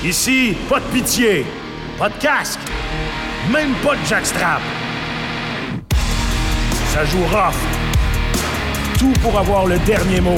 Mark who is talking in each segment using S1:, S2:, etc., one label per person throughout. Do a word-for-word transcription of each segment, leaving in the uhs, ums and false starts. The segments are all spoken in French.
S1: Ici, pas de pitié, pas de casque, même pas de jackstrap. Ça joue rough. Tout pour avoir le dernier mot.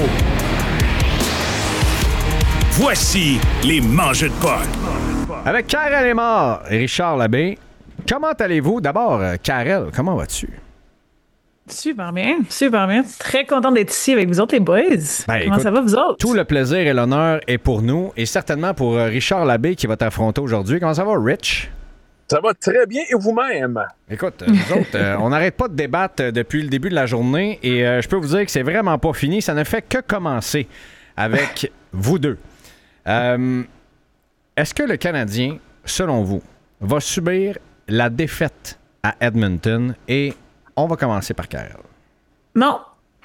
S1: Voici les Mangeux de Poc.
S2: Avec Karel Émard et Richard Labbé, comment allez-vous? D'abord, Karel, comment vas-tu?
S3: Super bien, super bien. Très content d'être ici avec vous autres, les boys. Ben, Comment écoute, ça va, vous autres?
S2: Tout le plaisir et l'honneur est pour nous et certainement pour Richard Labbé qui va t'affronter aujourd'hui. Comment ça va, Rich?
S4: Ça va très bien, et vous-même?
S2: Écoute, nous autres, euh, on n'arrête pas de débattre depuis le début de la journée et euh, je peux vous dire que c'est vraiment pas fini. Ça ne fait que commencer avec vous deux. Euh, est-ce que le Canadien, selon vous, va subir la défaite à Edmonton? Et on va commencer par Karel.
S3: Non.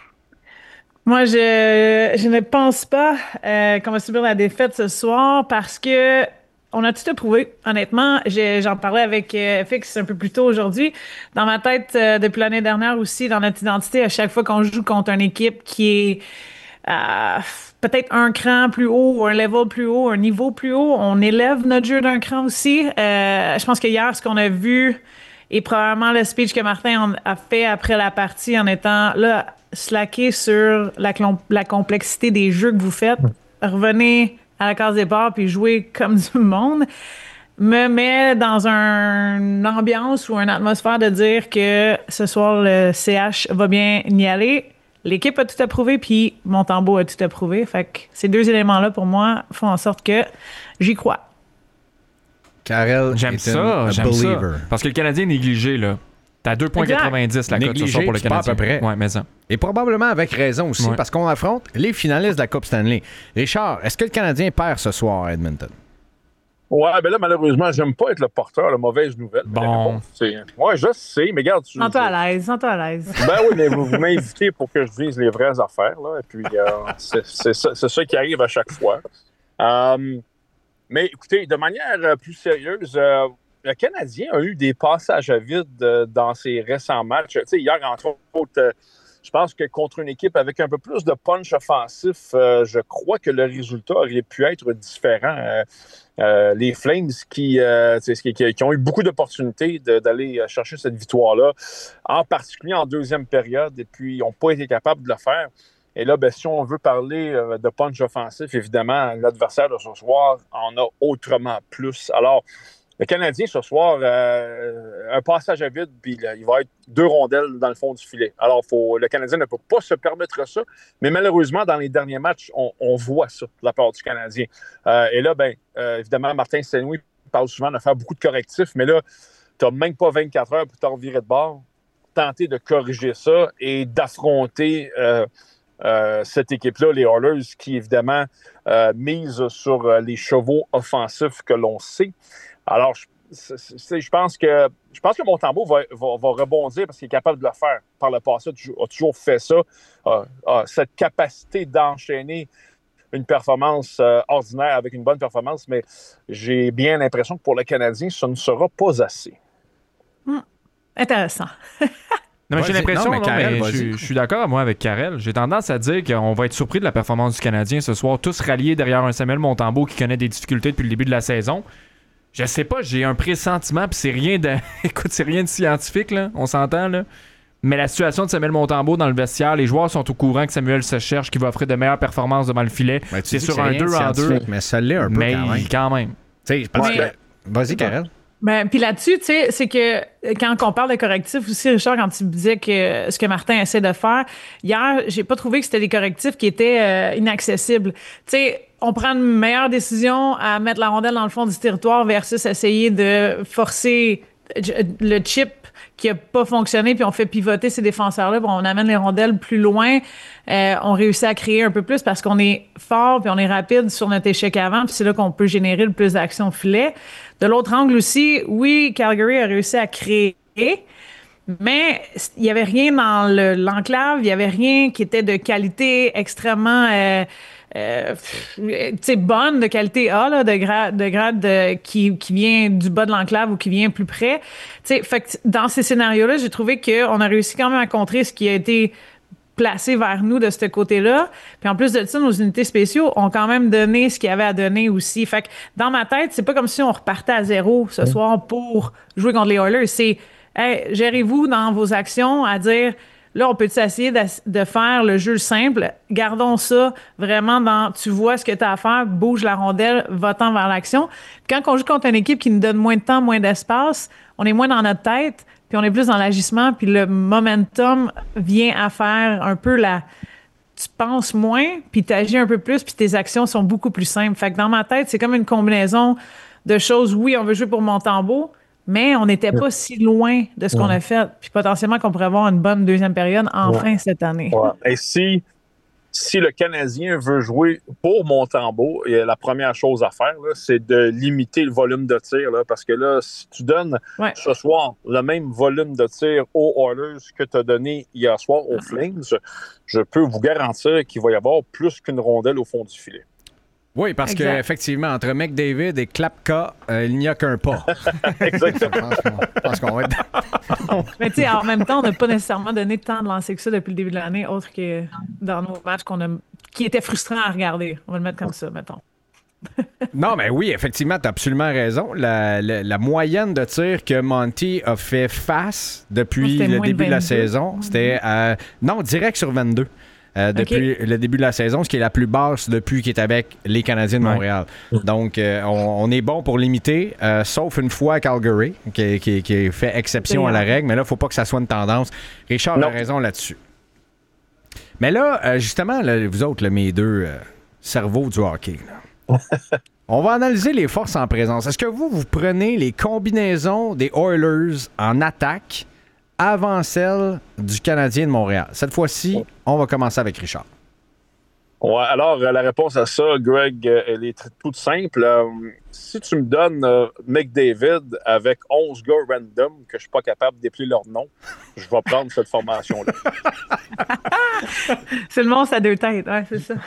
S3: Moi, je, je ne pense pas euh, qu'on va subir la défaite ce soir parce que on a tout approuvé. Honnêtement, j'ai, j'en parlais avec euh, Fix un peu plus tôt aujourd'hui. Dans ma tête, euh, depuis l'année dernière aussi, dans notre identité, à chaque fois qu'on joue contre une équipe qui est euh, peut-être un cran plus haut ou un level plus haut, un niveau plus haut, on élève notre jeu d'un cran aussi. Euh, je pense que hier, ce qu'on a vu, et probablement le speech que Martin a fait après la partie en étant là, slacké sur la, la complexité des jeux que vous faites, revenez à la case départ puis jouez comme du monde, me met dans un, une ambiance ou une atmosphère de dire que ce soir, le C H va bien y aller. L'équipe a tout approuvé puis Montembeault a tout approuvé. Fait que ces deux éléments-là, pour moi, font en sorte que j'y crois.
S2: Karel,
S5: j'aime ça, j'aime believer. ça. Parce que le Canadien est négligé, là. T'as deux virgule quatre-vingt-dix la cote ce soir pour le Canadien.
S2: À peu près.
S5: Ouais, mais ça.
S2: Et probablement avec raison aussi, ouais. Parce qu'on affronte les finalistes de la Coupe Stanley. Richard, est-ce que le Canadien perd ce soir à Edmonton?
S4: Ouais, ben là, malheureusement, j'aime pas être le porteur de mauvaise nouvelle.
S5: Bon.
S4: Ouais, je sais, mais regarde. Tu,
S3: sens-toi à l'aise, sens-toi à l'aise.
S4: Ben oui, mais vous, vous m'invitez pour que je dise les vraies affaires, là. Et puis, euh, c'est, c'est, ça, c'est ça qui arrive à chaque fois. Euh, mais écoutez, de manière plus sérieuse, euh, le Canadien a eu des passages à vide euh, dans ses récents matchs. Tu sais, hier, entre autres, euh, je pense que contre une équipe avec un peu plus de punch offensif, euh, je crois que le résultat aurait pu être différent. Euh, euh, les Flames qui, euh, qui, qui ont eu beaucoup d'opportunités de, d'aller chercher cette victoire-là, en particulier en deuxième période, et puis ils n'ont pas été capables de le faire. Et là, ben, si on veut parler euh, de punch offensif, évidemment, l'adversaire de ce soir en a autrement plus. Alors, le Canadien, ce soir, euh, un passage à vide, puis là, il va être deux rondelles dans le fond du filet. Alors, faut, le Canadien ne peut pas se permettre ça, mais malheureusement, dans les derniers matchs, on, on voit ça de la part du Canadien. Euh, et là, ben, euh, évidemment, Martin Saint-Louis parle souvent de faire beaucoup de correctifs, mais là, tu n'as même pas vingt-quatre heures pour t'en revirer de bord, tenter de corriger ça et d'affronter euh, euh, cette équipe-là, les Oilers, qui, évidemment, euh, mise sur euh, les chevaux offensifs que l'on sait. Alors, je, je pense que je pense que Montembeault va, va, va rebondir parce qu'il est capable de le faire. Par le passé, il a toujours fait ça. Euh, euh, cette capacité d'enchaîner une performance euh, ordinaire avec une bonne performance, mais j'ai bien l'impression que pour le Canadien, ça ne sera pas assez.
S3: Mmh. Intéressant.
S5: Non, mais j'ai l'impression,
S2: non, mais Karel,
S5: non, mais je, je suis d'accord, moi, avec Karel. J'ai tendance à dire qu'on va être surpris de la performance du Canadien ce soir, tous ralliés derrière un Samuel Montembeault qui connaît des difficultés depuis le début de la saison. Je sais pas, j'ai un pressentiment, puis c'est rien de. Écoute, c'est rien de scientifique, là, on s'entend, là. Mais la situation de Samuel Montembeault dans le vestiaire, les joueurs sont au courant que Samuel se cherche, qu'il va offrir de meilleures performances devant le filet.
S2: Ben,
S5: c'est sur un deux en deux.
S2: Mais ça l'est un peu
S5: mais
S2: quand même.
S5: quand même.
S2: Tu sais, parce
S3: mais...
S2: que. Vas-y, Karel.
S3: Ben, puis là-dessus, tu sais, c'est que quand on parle de correctifs aussi, Richard, quand tu me disais que ce que Martin essaie de faire, hier, j'ai pas trouvé que c'était des correctifs qui étaient euh, inaccessibles. Tu sais, on prend une meilleure décision à mettre la rondelle dans le fond du territoire versus essayer de forcer le chip qui a pas fonctionné, puis on fait pivoter ces défenseurs-là, puis on amène les rondelles plus loin. Euh, on réussit à créer un peu plus parce qu'on est fort, puis on est rapide sur notre échec avant, puis c'est là qu'on peut générer le plus d'action au filet. De l'autre angle aussi, oui, Calgary a réussi à créer, mais il y avait rien dans le, l'enclave, il y avait rien qui était de qualité extrêmement... Euh, Euh, tu sais, bonne, de qualité A, là, de grade, de grade de, qui, qui vient du bas de l'enclave ou qui vient plus près. Tu sais, fait que dans ces scénarios-là, j'ai trouvé qu'on a réussi quand même à contrer ce qui a été placés vers nous de ce côté-là. Puis en plus de ça, nos unités spéciaux ont quand même donné ce qu'il y avait à donner aussi. Fait que dans ma tête, c'est pas comme si on repartait à zéro ce soir pour jouer contre les Oilers. C'est, hey, gérez-vous dans vos actions à dire, là, on peut s'essayer de faire le jeu simple. Gardons ça vraiment dans, tu vois ce que tu as à faire, bouge la rondelle, va-t'en vers l'action. Puis quand on joue contre une équipe qui nous donne moins de temps, moins d'espace, on est moins dans notre tête, puis on est plus dans l'agissement, puis le momentum vient à faire un peu la... Tu penses moins, puis tu agis un peu plus, puis tes actions sont beaucoup plus simples. Fait que dans ma tête, c'est comme une combinaison de choses. Oui, on veut jouer pour Montembeault, mais on n'était pas si loin de ce qu'on a fait. Puis potentiellement qu'on pourrait avoir une bonne deuxième période enfin ouais. cette année.
S4: Ouais. Et si, si le Canadien veut jouer pour Montembeault, la première chose à faire, là, c'est de limiter le volume de tir. Là, parce que là, si tu donnes ouais. ce soir le même volume de tir aux Oilers que tu as donné hier soir aux Flames, je peux vous garantir qu'il va y avoir plus qu'une rondelle au fond du filet.
S2: Oui, parce qu'effectivement, entre McDavid et Klapka, euh, il n'y a qu'un pas.
S4: Exactement.
S2: Je pense qu'on va être...
S3: Mais tu sais, en même temps, on n'a pas nécessairement donné tant de lancers que ça depuis le début de l'année, autre que dans nos matchs qu'on a... qui étaient frustrants à regarder. On va le mettre comme ça, mettons.
S2: Non, mais oui, effectivement, tu as absolument raison. La, la, la moyenne de tir que Monty a fait face depuis le début de, de la saison, c'était... Euh, non, direct sur vingt-deux. Euh, depuis okay. le début de la saison, ce qui est la plus basse depuis qu'il est avec les Canadiens de Montréal. Ouais. Donc, euh, on, on est bon pour limiter, euh, sauf une fois à Calgary, qui, qui, qui fait exception à la règle, mais là, il ne faut pas que ça soit une tendance. Richard non. a raison là-dessus. Mais là, euh, justement, là, vous autres, là, mes deux euh, cerveaux du hockey, là. On va analyser les forces en présence. Est-ce que vous, vous prenez les combinaisons des Oilers en attaque avant celle du Canadien de Montréal? Cette fois-ci, on va commencer avec Richard.
S4: Ouais, alors, la réponse à ça, Greg, elle est toute simple. Euh, si tu me donnes euh, McDavid avec onze gars random que je ne suis pas capable d'épeler leur nom, je vais prendre cette formation-là.
S3: C'est le monstre à deux têtes, ouais, c'est ça.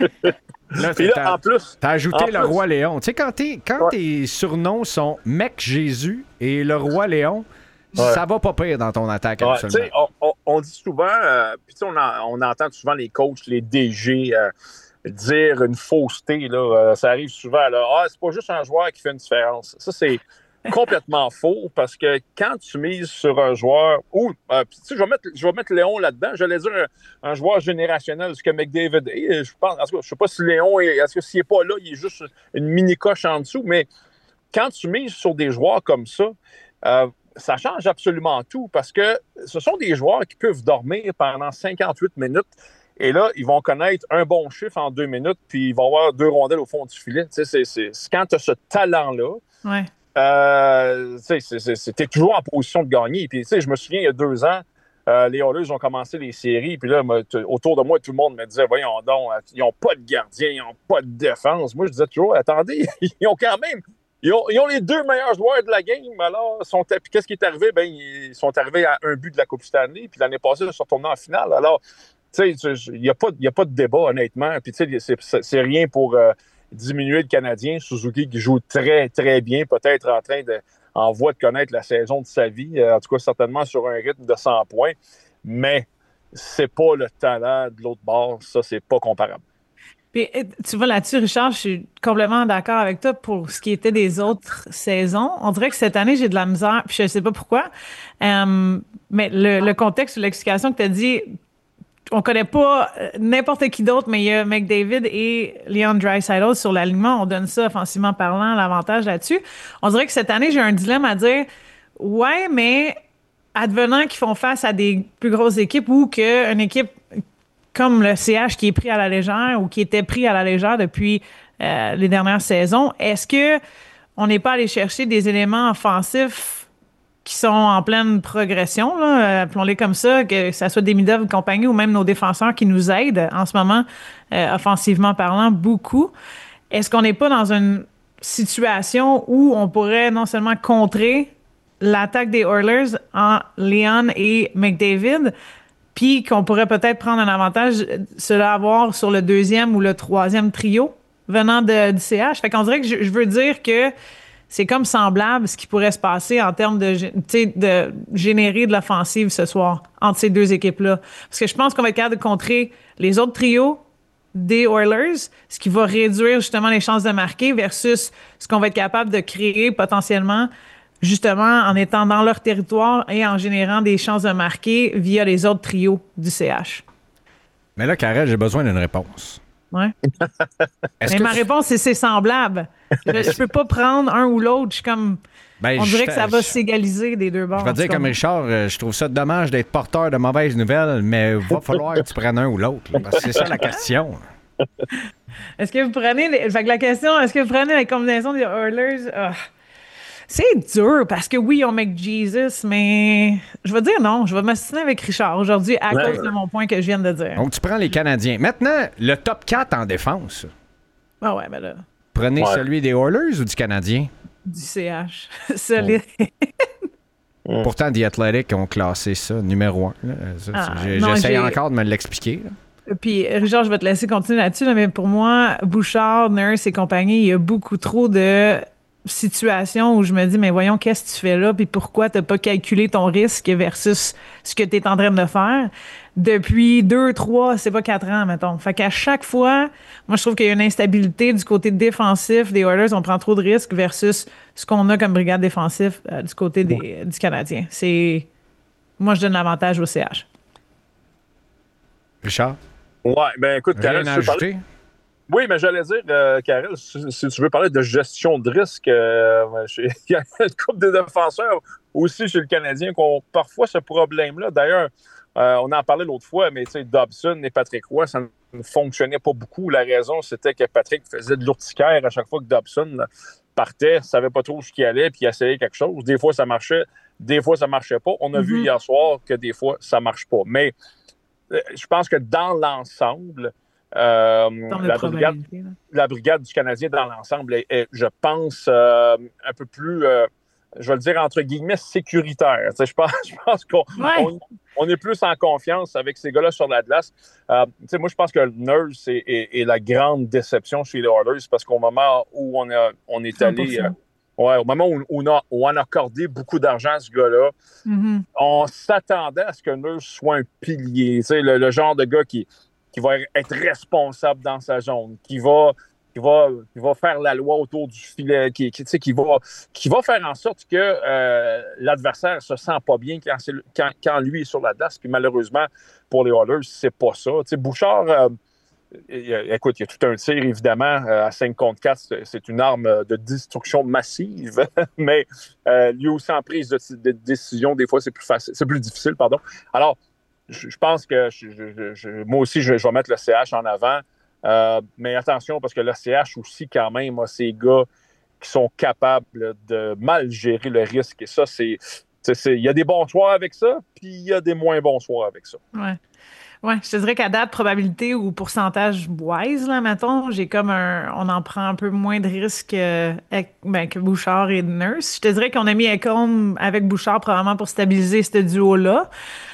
S2: Là,
S4: Puis là, en plus...
S2: T'as ajouté le
S4: plus,
S2: Roi Léon. Tu sais, quand, quand ouais. tes surnoms sont Mec Jésus et le Roi Léon, ouais. ça va pas pire dans ton attaque,
S4: ouais,
S2: absolument.
S4: On, on, on dit souvent, euh, puis on, on entend souvent les coachs, les D G euh, dire une fausseté. Là, euh, ça arrive souvent. Là, ah, c'est pas juste un joueur qui fait une différence. Ça, c'est complètement faux parce que quand tu mises sur un joueur, ou, euh, je vais mettre, je vais mettre Léon là-dedans, j'allais dire un, un joueur générationnel, ce que McDavid est. Je pense, en tout cas, je sais pas si Léon, est, est-ce que s'il n'est pas là, il est juste une mini-coche en dessous, mais quand tu mises sur des joueurs comme ça, euh, ça change absolument tout parce que ce sont des joueurs qui peuvent dormir pendant cinquante-huit minutes et là, ils vont connaître un bon chiffre en deux minutes puis ils vont avoir deux rondelles au fond du filet. Tu sais, c'est, c'est, c'est quand tu as ce talent-là,
S3: ouais.
S4: euh, tu sais, tu es toujours en position de gagner. Puis, tu sais, je me souviens, il y a deux ans, euh, les Oilers ont commencé les séries puis là, me, t- autour de moi, tout le monde me disait, voyons donc, ils n'ont pas de gardien, ils n'ont pas de défense. Moi, je disais toujours, attendez, ils ont quand même... Ils ont, ils ont les deux meilleurs joueurs de la game, alors sont, puis qu'est-ce qui est arrivé? Ben, ils sont arrivés à un but de la Coupe Stanley, puis l'année passée, ils sont retournés en finale. Alors, tu sais, il n'y a, a pas de débat, honnêtement. Puis, tu sais, c'est, c'est, c'est rien pour euh, diminuer le Canadien. Suzuki qui joue très, très bien, peut-être en train de, en voie de connaître la saison de sa vie, euh, en tout cas, certainement sur un rythme de cent points. Mais c'est pas le talent de l'autre bord, ça, c'est pas comparable.
S3: Puis, tu vois, là-dessus, Richard, je suis complètement d'accord avec toi pour ce qui était des autres saisons. On dirait que cette année, j'ai de la misère, puis je ne sais pas pourquoi. Um, mais le, le contexte ou l'explication que tu as dit, on connaît pas n'importe qui d'autre, mais il y a McDavid et Leon Draisaitl sur l'alignement. On donne ça offensivement parlant, l'avantage là-dessus. On dirait que cette année, j'ai un dilemme à dire, ouais, mais advenant qu'ils font face à des plus grosses équipes ou qu'une équipe comme le C H qui est pris à la légère ou qui était pris à la légère depuis euh, les dernières saisons, est-ce que on n'est pas allé chercher des éléments offensifs qui sont en pleine progression, là, appelons-les comme ça, que ça soit Demidov et compagnie ou même nos défenseurs qui nous aident en ce moment, euh, offensivement parlant, beaucoup. Est-ce qu'on n'est pas dans une situation où on pourrait non seulement contrer l'attaque des Oilers en Leon et McDavid, puis qu'on pourrait peut-être prendre un avantage, cela avoir sur le deuxième ou le troisième trio venant de, du C H. Fait qu'on dirait que je, je veux dire que c'est comme semblable ce qui pourrait se passer en termes de, de générer de l'offensive ce soir entre ces deux équipes-là. Parce que je pense qu'on va être capable de contrer les autres trios des Oilers, ce qui va réduire justement les chances de marquer versus ce qu'on va être capable de créer potentiellement justement en étant dans leur territoire et en générant des chances de marquer via les autres trios du C H.
S2: Mais là, Karel, j'ai besoin d'une réponse.
S3: Ouais. Mais ma tu... réponse, c'est c'est semblable. Je, je peux pas prendre un ou l'autre. Je suis comme. Ben, on dirait que ça va je... s'égaliser des deux bords.
S2: Je vais dire comme Richard, je trouve ça dommage d'être porteur de mauvaises nouvelles, mais il va falloir que tu prennes un ou l'autre. Là, parce que c'est ça la question.
S3: Est-ce que vous prenez. Les... Fait que la question, est-ce que vous prenez la combinaison des Oilers? Oh. C'est dur parce que oui, on make Jesus, mais je vais dire non. Je vais m'assiner avec Richard aujourd'hui à ouais. cause de mon point que je viens de dire.
S2: Donc, tu prends les Canadiens. Maintenant, le top quatre en défense.
S3: Ah ouais, ben là.
S2: Prenez
S3: ouais.
S2: celui des Oilers ou du Canadien?
S3: Du C H. Solide.
S2: Oh. Pourtant, The Athletic ont classé ça numéro un. Ah, J'essaie encore de me l'expliquer. Là.
S3: Puis, Richard, je vais te laisser continuer là-dessus, là, mais pour moi, Bouchard, Nurse et compagnie, il y a beaucoup trop de situation où je me dis, mais voyons, qu'est-ce que tu fais là, puis pourquoi t'as pas calculé ton risque versus ce que t'es en train de faire depuis deux, trois, c'est pas quatre ans, mettons. Fait qu'à chaque fois, moi, je trouve qu'il y a une instabilité du côté défensif des Oilers, on prend trop de risques versus ce qu'on a comme brigade défensif euh, du côté des, ouais. du Canadien. C'est... Moi, je donne l'avantage au C H.
S2: Richard?
S4: Ouais, ben écoute,
S2: Karel, tu veux parler?
S4: Oui, mais j'allais dire, euh, Karel, si, si tu veux parler de gestion de risque, euh, il y a une couple de défenseurs aussi chez le Canadien qui ont parfois ce problème-là. D'ailleurs, euh, on en parlait l'autre fois, mais tu sais, Dobson et Patrick Roy, ça ne fonctionnait pas beaucoup. La raison, c'était que Patrick faisait de l'urticaire à chaque fois que Dobson partait, ne savait pas trop où il allait, puis il essayait quelque chose. Des fois, ça marchait, des fois, ça ne marchait pas. On a mm-hmm. vu hier soir que des fois, ça ne marche pas. Mais euh, je pense que dans l'ensemble, Euh, la, brigade, la brigade du Canadien dans l'ensemble est, est je pense, euh, un peu plus, euh, je vais le dire entre guillemets, sécuritaire. Je pense, je pense qu'on
S3: ouais.
S4: on, on est plus en confiance avec ces gars-là sur la glace. Euh, moi, je pense que le Nurse est, est, est la grande déception chez les Oilers parce qu'au moment où on, a, on est allé... Euh, ouais, au moment où, où, on a, où on a accordé beaucoup d'argent à ce gars-là,
S3: mm-hmm.
S4: on s'attendait à ce que Nurse soit un pilier. Le, le genre de gars qui... qui va être responsable dans sa zone, qui va, qui va, qui va faire la loi autour du filet, qui, qui, qui, va, qui va faire en sorte que euh, l'adversaire se sent pas bien quand, c'est, quand, quand lui est sur la glace. Puis malheureusement, pour les Oilers, c'est pas ça. T'sais, Bouchard, euh, écoute, il y a tout un tir, évidemment, euh, à cinq contre quatre, c'est, c'est une arme de destruction massive, mais euh, lui aussi en prise de, de décision, des fois, c'est plus facile, c'est plus difficile, pardon. Alors, je pense que je, je, je, moi aussi, je, je vais mettre le C H en avant. Euh, mais attention, parce que le C H aussi, quand même, a ces gars qui sont capables de mal gérer le risque. Et ça, c'est. Il y a des bons choix avec ça, puis il y a des moins bons choix avec ça.
S3: Ouais. Ouais, je te dirais qu'à date, probabilité ou pourcentage wise, là, mettons, j'ai comme un. On en prend un peu moins de risques euh, ben, que Bouchard et Nurse. Je te dirais qu'on a mis Ekholm avec Bouchard probablement pour stabiliser ce duo-là.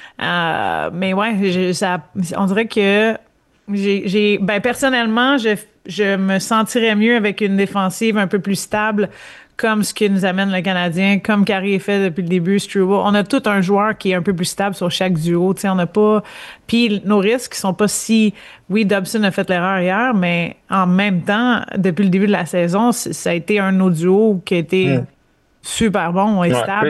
S3: Euh, mais ouais, je, ça, on dirait que j'ai, j'ai ben personnellement, je, je me sentirais mieux avec une défensive un peu plus stable, comme ce qui nous amène le Canadien, comme Carey est fait depuis le début, Struble. On a tout un joueur qui est un peu plus stable sur chaque duo. Tu sais, on n'a pas. Puis nos risques sont pas si. Oui, Dobson a fait l'erreur hier, mais en même temps, depuis le début de la saison, ça a été un de nos duos qui a été. Mmh. Super bon et
S4: ouais,
S3: stable.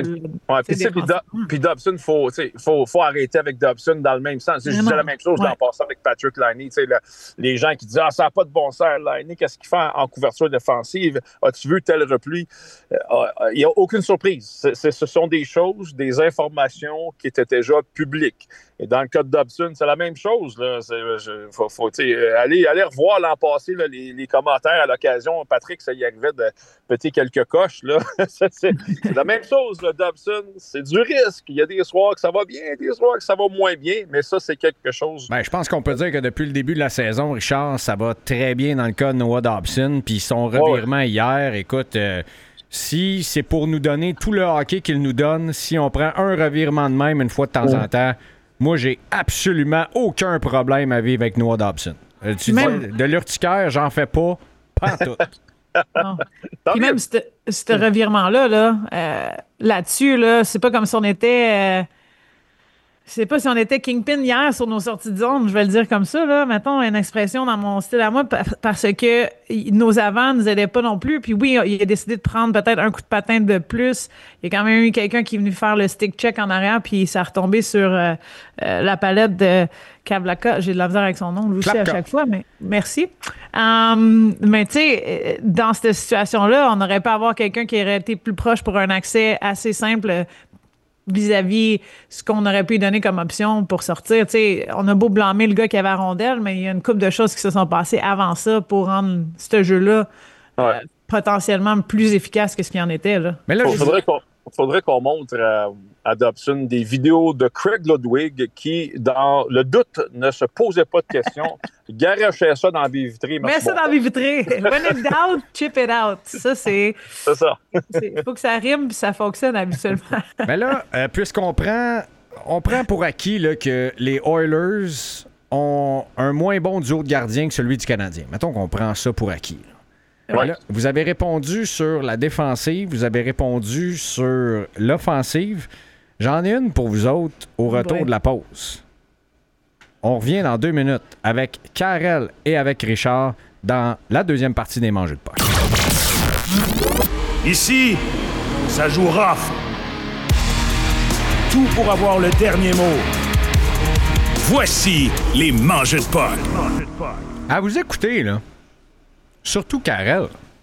S4: Puis Dobson, il faut, faut, faut arrêter avec Dobson dans le même sens. Je disais la même chose ouais. dans le passé avec Patrick Laine. Le, les gens qui disent ah, ça n'a pas de bon sens, Laine, qu'est-ce qu'il fait en, en couverture défensive? As-tu vu tel repli? Il euh, n'y a aucune surprise. C'est, c'est, ce sont des choses, des informations qui étaient déjà publiques. Et dans le cas de Dobson, c'est la même chose. Il faut, faut aller, aller revoir l'an passé là, les, les commentaires à l'occasion. Patrick, ça y arrivait de péter quelques coches. Là. c'est, c'est la même chose, là, Dobson. C'est du risque. Il y a des soirs que ça va bien, des soirs que ça va moins bien, mais ça, c'est quelque chose.
S2: Ben, je pense qu'on peut dire que depuis le début de la saison, Richard, ça va très bien dans le cas de Noah Dobson. Puis son revirement ouais. hier, écoute... Euh, si c'est pour nous donner tout le hockey qu'il nous donne, si on prend un revirement de même une fois de temps ouais. en temps... Moi, j'ai absolument aucun problème à vivre avec Noah Dobson. Euh, tu
S3: Même...
S2: dis, de l'urticaire, j'en fais pas, pas tout.
S3: Non. Puis même ce revirement-là, là, euh, là-dessus, là, c'est pas comme si on était... Euh, je sais pas si on était Kingpin hier sur nos sorties de zone, je vais le dire comme ça, là. Mettons une expression dans mon style à moi, parce que nos avants nous aidaient pas non plus. Puis oui, il a décidé de prendre peut-être un coup de patin de plus. Il y a quand même eu quelqu'un qui est venu faire le stick check en arrière, puis ça a retombé sur euh, euh, la palette de Kavlaka. J'ai de la misère avec son nom, lui aussi, à chaque fois, mais merci. Um, mais tu sais, dans cette situation-là, on aurait pu avoir quelqu'un qui aurait été plus proche pour un accès assez simple vis-à-vis ce qu'on aurait pu donner comme option pour sortir. Tu sais, on a beau blâmer le gars qui avait la rondelle, mais il y a une couple de choses qui se sont passées avant ça pour rendre ce jeu-là ouais. euh, potentiellement plus efficace que ce qu'il en était. Là.
S4: Mais là, il faudrait, qu'on, faudrait qu'on montre à, à Dobson des vidéos de Craig Ludwig qui, dans le doute, ne se posait pas de questions, garachait ça dans la baie vitrée.
S3: Mets ça dans la baie vitrée. When in doubt, chip it out. Ça, c'est...
S4: C'est ça.
S3: Il faut que ça rime puis ça fonctionne habituellement.
S2: Mais là, euh, puisqu'on prend, on prend pour acquis là, que les Oilers ont un moins bon duo de gardiens que celui du Canadien. Mettons qu'on prend ça pour acquis. Ouais. Là, vous avez répondu sur la défensive, vous avez répondu sur l'offensive. J'en ai une pour vous autres au retour ouais. de la pause. On revient dans deux minutes avec Karel et avec Richard dans la deuxième partie des Mangeux de Puck.
S1: Ici, ça joue rough. Tout pour avoir le dernier mot. Voici les Mangeux de Puck.
S2: À vous écouter, là. Surtout Karel.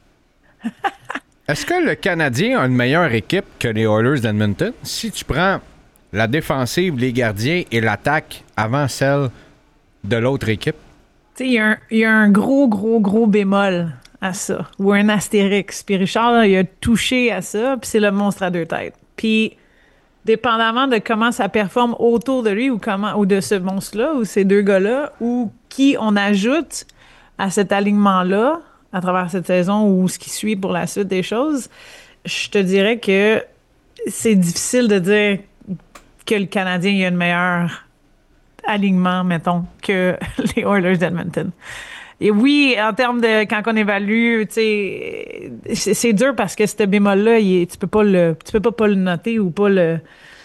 S2: Est-ce que le Canadien a une meilleure équipe que les Oilers d'Edmonton? Si tu prends la défensive, les gardiens et l'attaque avant celle de l'autre équipe?
S3: Tu sais, il y, y a un gros, gros, gros bémol à ça. Ou un astérix. Puis Richard, là, il a touché à ça, puis c'est le monstre à deux têtes. Puis, dépendamment de comment ça performe autour de lui ou, comment, ou de ce monstre-là, ou ces deux gars-là, ou qui on ajoute à cet alignement-là, à travers cette saison ou ce qui suit pour la suite des choses, je te dirais que c'est difficile de dire que le Canadien il a un meilleur alignement, mettons, que les Oilers d'Edmonton. Et oui, en termes de quand on évalue, tu sais, c'est, c'est dur parce que ce bémol-là, il est, tu peux pas le, tu peux pas pas le noter ou pas le,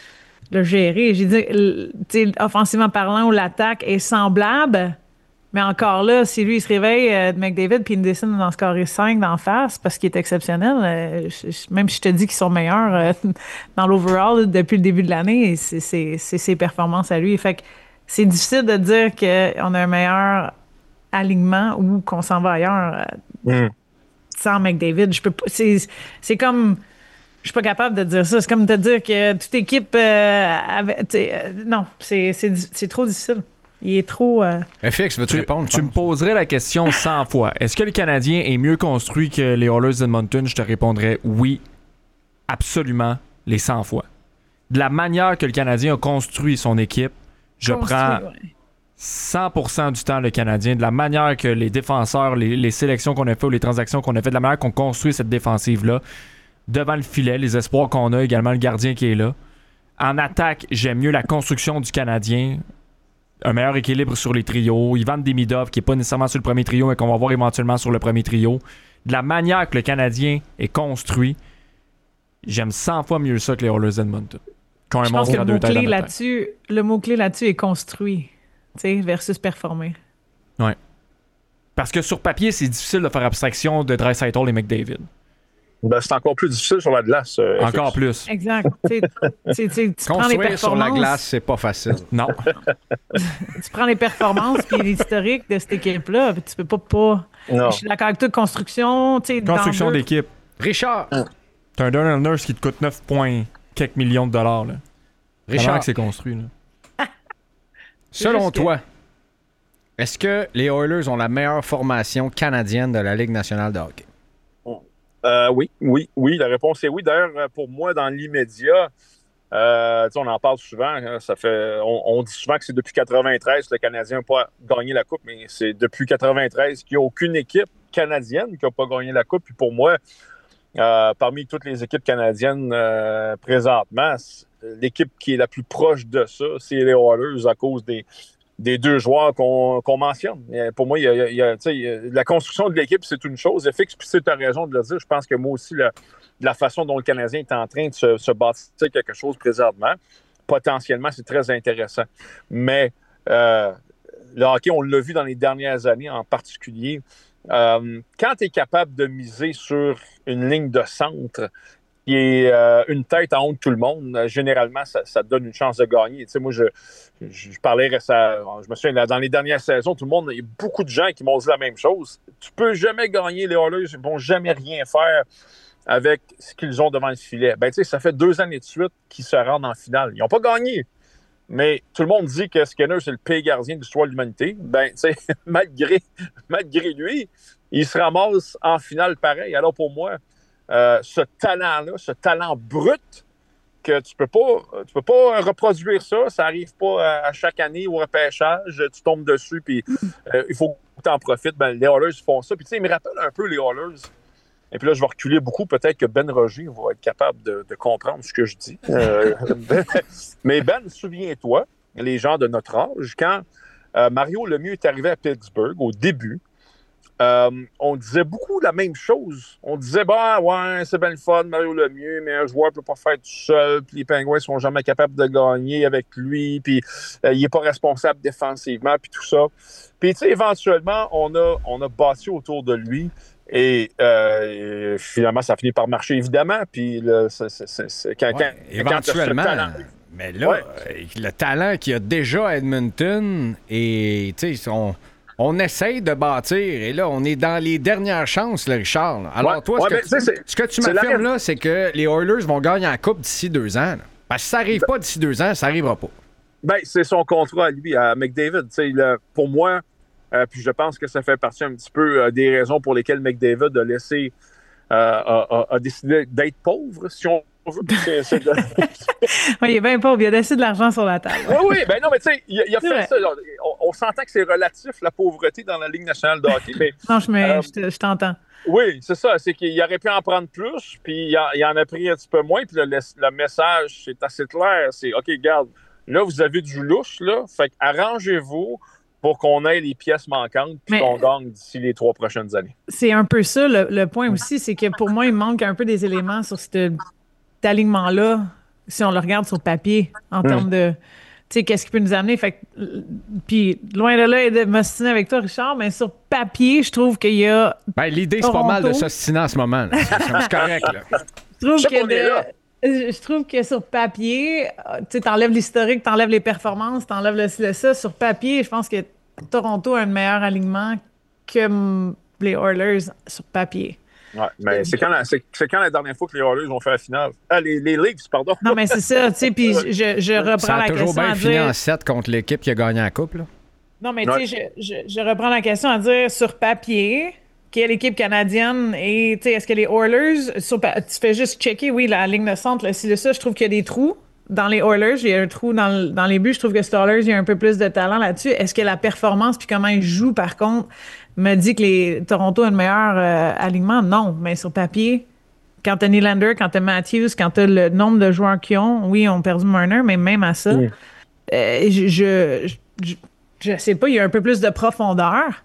S3: le gérer. J'ai dit, tu sais, offensivement parlant, où l'attaque est semblable. Mais encore là, si lui, il se réveille euh, de McDavid puis il décide d'en scorer cinq d'en face parce qu'il est exceptionnel, euh, je, même si je te dis qu'ils sont meilleurs euh, dans l'overall là, depuis le début de l'année, c'est, c'est, c'est ses performances à lui. Fait que c'est difficile de dire qu'on a un meilleur alignement ou qu'on s'en va ailleurs euh, mm. sans McDavid. Je peux pas, c'est, c'est comme... Je suis pas capable de dire ça. C'est comme de dire que toute équipe... Euh, avait, euh, non, c'est, c'est, c'est trop difficile. Il est trop... Euh...
S2: F X, veux-tu
S5: tu,
S2: répondre?
S5: Tu me poserais la question cent fois. Est-ce que le Canadien est mieux construit que les Oilers d'Edmonton? Je te répondrais oui, absolument, les cent fois. De la manière que le Canadien a construit son équipe, je construit, prends ouais. cent pour cent du temps le Canadien. De la manière que les défenseurs, les, les sélections qu'on a fait ou les transactions qu'on a fait, de la manière qu'on construit cette défensive-là, devant le filet, les espoirs qu'on a, également le gardien qui est là. En attaque, j'aime mieux la construction du Canadien. Un meilleur équilibre sur les trios. Ivan Demidov, qui n'est pas nécessairement sur le premier trio, mais qu'on va voir éventuellement sur le premier trio. De la manière que le Canadien est construit, j'aime cent fois mieux ça que les Oilers d'Edmonton. Quand
S3: Je pense que le mot-clé là-dessus, le mot-clé là-dessus est construit, tu sais, versus performer.
S5: Ouais. Parce que sur papier, c'est difficile de faire abstraction de Draisaitl et McDavid.
S4: Ben, c'est encore plus difficile sur la glace. Euh,
S5: encore plus.
S3: Exact. t'sais, t'sais, t'sais, tu prends les performances.
S2: Sur la glace, c'est pas facile.
S5: Non.
S3: Tu prends les performances puis l'historique de cette équipe-là, puis tu peux pas pas.
S4: Non.
S3: Je suis d'accord avec toi, construction, tu sais.
S5: Construction d'équipe.
S2: Richard.
S5: T'as un Darnell Nurse qui te coûte neuf points quelques millions de dollars. Là. Richard, que c'est construit. Là.
S2: Selon toi, que... est-ce que les Oilers ont la meilleure formation canadienne de la Ligue nationale de hockey?
S4: Euh, oui, oui, oui. La réponse est oui. D'ailleurs, pour moi, dans l'immédiat, euh, on en parle souvent. Hein, ça fait, on, on dit souvent que c'est depuis quatre-vingt-treize que le Canadien n'a pas gagné la Coupe, mais c'est depuis quatre-vingt-treize qu'il n'y a aucune équipe canadienne qui n'a pas gagné la Coupe. Puis pour moi, euh, parmi toutes les équipes canadiennes euh, présentement, l'équipe qui est la plus proche de ça, c'est les Oilers à cause des, des deux joueurs qu'on qu'on mentionne. Pour moi, il y a, il y a, il y a, la construction de l'équipe, c'est une chose. F X, puis tu as raison de le dire. Je pense que moi aussi, la, la façon dont le Canadien est en train de se, se bâtir quelque chose présentement, potentiellement, c'est très intéressant. Mais euh, le hockey, on l'a vu dans les dernières années en particulier. Euh, quand tu es capable de miser sur une ligne de centre qui est euh, une tête en haut de tout le monde, euh, généralement, ça, ça te donne une chance de gagner. Tu sais, moi, je, je, je parlais récemment, je me souviens, dans les dernières saisons, tout le monde, il y a beaucoup de gens qui m'ont dit la même chose. Tu peux jamais gagner, les Oilers, ils ne vont jamais rien faire avec ce qu'ils ont devant le filet. Ben, tu sais, ça fait deux années de suite qu'ils se rendent en finale. Ils n'ont pas gagné. Mais tout le monde dit que Skinner, c'est le pire gardien de l'histoire de l'humanité. Ben, tu sais, malgré, malgré lui, il se ramasse en finale pareil. Alors, pour moi, euh, ce talent-là, ce talent brut, que tu peux pas, tu peux pas reproduire ça. Ça arrive pas à chaque année au repêchage. Tu tombes dessus, puis euh, il faut que tu en profites. Ben, les Oilers font ça. Puis, tu sais, ils me rappellent un peu les Oilers. Et puis là, je vais reculer beaucoup. Peut-être que Ben Roger va être capable de, de comprendre ce que je dis. Euh, mais Ben, souviens-toi, les gens de notre âge, quand euh, Mario Lemieux est arrivé à Pittsburgh, au début, euh, on disait beaucoup la même chose. On disait, bah ouais, c'est bien le fun, Mario Lemieux, mais un joueur ne peut pas faire tout seul, puis les Penguins ne sont jamais capables de gagner avec lui, puis euh, il n'est pas responsable défensivement, puis tout ça. Puis, tu sais, éventuellement, on a, on a bâti autour de lui. Et, euh, et finalement, ça finit par marcher, évidemment. Puis là, c'est, c'est, c'est, quand,
S2: ouais,
S4: quand,
S2: éventuellement,
S4: quand talent...
S2: mais là, ouais. Le talent qu'il y a déjà à Edmonton, et tu sais, on, on essaye de bâtir, et là, on est dans les dernières chances, là, Richard. Là. Alors, ouais, toi, ouais, ce, que tu, ce que tu m'affirmes là, c'est que les Oilers vont gagner la Coupe d'ici deux ans. Là. Parce que si ça n'arrive pas d'ici deux ans, ça n'arrivera pas.
S4: Ben, c'est son contrat à lui, à McDavid. Là, pour moi, Euh, puis je pense que ça fait partie un petit peu euh, des raisons pour lesquelles McDavid a laissé, euh, a, a, a décidé d'être pauvre, si on veut. C'est, c'est de...
S3: oui, il est bien pauvre, il a laissé de l'argent sur la table.
S4: Oui, oui, ben non, mais tu sais, il, il a c'est fait vrai. Ça. On, on s'entend que c'est relatif, la pauvreté dans la Ligue nationale de hockey. Mais,
S3: non, je, me,
S4: euh,
S3: je, je t'entends.
S4: Oui, c'est ça. C'est qu'il aurait pu en prendre plus, puis il, a, il en a pris un petit peu moins, puis le, le message, c'est assez clair. C'est, OK, regarde, là, vous avez du louche, là, fait arrangez-vous pour qu'on ait les pièces manquantes puis qu'on gagne d'ici les trois prochaines années.
S3: C'est un peu ça, le, le point aussi, c'est que pour moi, il manque un peu des éléments sur cet alignement-là, si on le regarde sur papier, en mmh. termes de, tu sais, qu'est-ce qui peut nous amener. Fait que, puis, loin de là, de m'ostiner avec toi, Richard, mais sur papier, je trouve qu'il y a...
S2: Ben, l'idée, Toronto. C'est pas mal de s'ostiner en ce moment. Là. C'est, c'est correct, là.
S3: Je trouve que... De... Je trouve que sur papier, tu sais, t'enlèves l'historique, t'enlèves les performances, t'enlèves le, le ça. Sur papier, je pense que Toronto a un meilleur alignement que les Oilers sur papier.
S4: Ouais, mais c'est quand, la, c'est, c'est quand la dernière fois que les Oilers ont fait la finale? Ah, les, les Leafs, pardon.
S3: Non, mais c'est ça, tu sais, puis je, je reprends la question. Ça a toujours bien
S2: fini
S3: dire...
S2: en sept contre l'équipe qui a gagné la Coupe, là.
S3: Non, mais ouais. tu sais, je, je, je reprends la question à dire sur papier... Quelle équipe canadienne et est-ce que les Oilers, sur, tu fais juste checker, oui, la ligne de centre, là, si le ça, je trouve qu'il y a des trous dans les Oilers, il y a un trou dans, dans les buts, je trouve que les Oilers, il y a un peu plus de talent là-dessus. Est-ce que la performance puis comment ils jouent, par contre, me dit que les Toronto a un meilleur euh, alignement? Non, mais sur papier, quand t'as Nylander, quand t'as Matthews, quand t'as le nombre de joueurs qu'ils ont, oui, ils ont perdu Marner, mais même à ça, oui. euh, je, je, je, je sais pas, il y a un peu plus de profondeur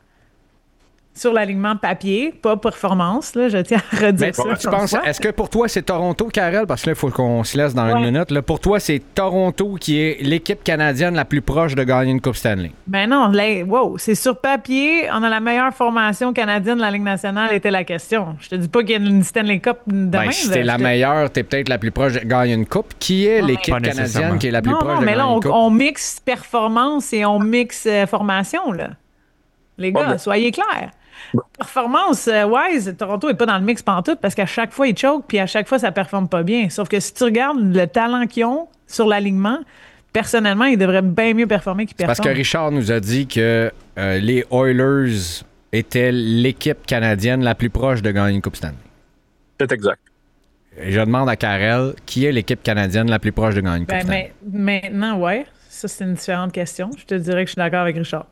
S3: sur l'alignement papier, pas performance, là, je tiens à redire mais, ça.
S2: Tu penses, fois. Est-ce que pour toi, c'est Toronto, Karel? Parce que là, il faut qu'on se laisse dans ouais. une minute. Là, pour toi, c'est Toronto qui est l'équipe canadienne la plus proche de gagner une Coupe Stanley?
S3: Ben non, là, wow, c'est sur papier. On a la meilleure formation canadienne de la Ligue nationale, était la question. Je te dis pas qu'il y a une Stanley Cup demain.
S2: Ben, si t'es la te... meilleure, t'es peut-être la plus proche de gagner une Coupe. Qui est non, l'équipe canadienne qui est la plus
S3: non,
S2: proche
S3: non,
S2: de
S3: mais
S2: gagner
S3: là, on,
S2: une Coupe?
S3: on mixe performance et on mixe euh, formation, là. Les gars, ouais, soyez clairs. Performance euh, wise, Toronto n'est pas dans le mix pantoute parce qu'à chaque fois, ils choquent puis à chaque fois, ça performe pas bien. Sauf que si tu regardes le talent qu'ils ont sur l'alignement, personnellement, ils devraient bien mieux performer qu'ils performent.
S2: Parce que Richard nous a dit que euh, les Oilers étaient l'équipe canadienne la plus proche de gagner une Coupe Stanley.
S4: C'est exact.
S2: Et je demande à Karel, qui est l'équipe canadienne la plus proche de gagner une Coupe
S3: ben,
S2: Stanley?
S3: Mais, maintenant, ouais. Ça, c'est une différente question. Je te dirais que je suis d'accord avec Richard.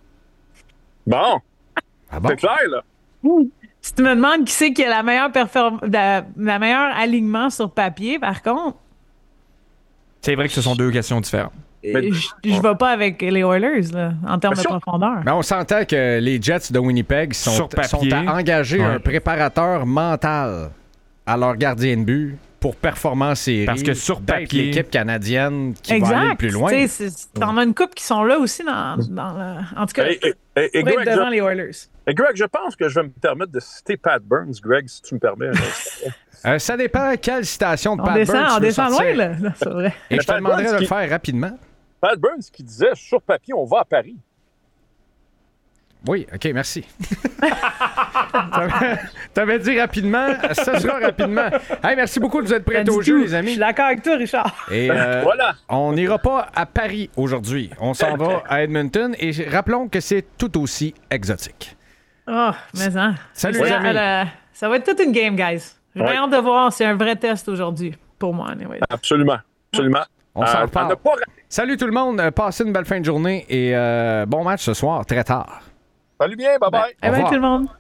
S4: Bon.
S2: Ah bon?
S4: C'est clair, là.
S3: Si tu me demandes qui c'est qui a la meilleure perform- la, la meilleure alignement sur papier, par contre.
S5: C'est vrai que ce sont deux questions différentes.
S4: Mais-
S3: je je vais pas avec les Oilers, là, en termes
S4: Mais
S3: de
S4: si on-
S3: profondeur.
S2: Mais on s'entend que les Jets de Winnipeg sont,
S5: Sur papier.
S2: sont à engager
S5: Ouais.
S2: un préparateur mental à leur gardien de but pour performance série.
S5: Parce que sur
S2: d'être
S5: papier-
S2: l'équipe canadienne qui va aller le
S3: Exact.
S2: plus loin.
S3: Tu sais, c'est- T'en as une couple qui sont là aussi dans, dans le- En tout cas,
S4: Et, et- et- et
S3: pour être
S4: Greg,
S3: devant
S4: je,
S3: les Oilers.
S4: et Greg, je pense que je vais me permettre de citer Pat Burns, Greg, si tu me permets. un instant.
S2: Euh, ça dépend quelle citation de
S3: On
S2: Pat
S3: descend,
S2: Burns
S3: on
S2: tu veux
S3: descend
S2: sortir.
S3: loin, là. Non, c'est vrai.
S2: Et je te
S4: Pat
S2: demanderais
S4: Burns
S2: de le
S4: qui-
S2: faire rapidement.
S4: Pat Burns qui disait sur papier, on va à Paris.
S2: Oui, OK, merci. T'avais- T'avais dit rapidement, ça sera rapidement. Hey, merci beaucoup de vous être prêts
S3: Ça
S2: au
S3: dit
S2: jeu,
S3: tout.
S2: les
S3: Je
S2: amis.
S3: suis d'accord avec toi, Richard.
S2: Et euh,
S4: Voilà.
S2: on n'ira pas à Paris aujourd'hui. On s'en va à Edmonton et rappelons que c'est tout aussi exotique.
S3: Oh, mais hein.
S2: Salut,
S3: Ça,
S2: les amis.
S3: euh, ça va être toute une game, guys. J'ai
S4: Ouais.
S3: hâte de voir. C'est un vrai test aujourd'hui, pour moi, anyway.
S4: Absolument. Absolument.
S2: On s'en
S4: Euh, à
S2: reparle.
S4: ne pas rater.
S2: Salut tout le monde, euh, passez une belle fin de journée et euh, bon match ce soir, très tard.
S4: Salut bien, bye bye.
S3: Eh bien,
S2: revoir.
S3: tout le monde.